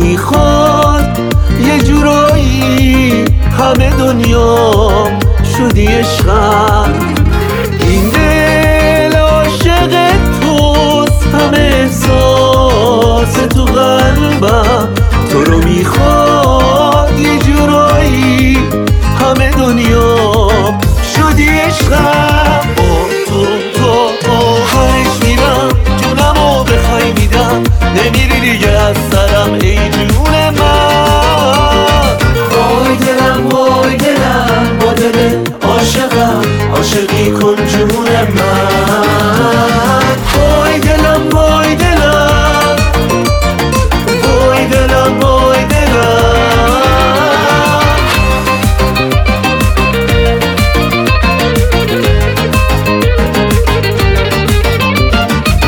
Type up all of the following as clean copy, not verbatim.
میخواد یه جورایی همه دنیا شدی عشقم. این دل عاشق توست، همه احساس تو قلبم تو رو میخواد یه جورایی همه دنیا شدی عشقم. تو آخرش میرم جونمو بخوای میدم، نمیری دیگه از سرم ای جون من. وای دلم وای دلم با دل عاشقم، عاشقی کن جون من. وای دلم وای دلم، وای دلم وای دلم.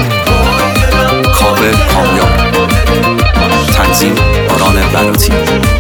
کاوه کامیاب، تنظیم باران بلاتی.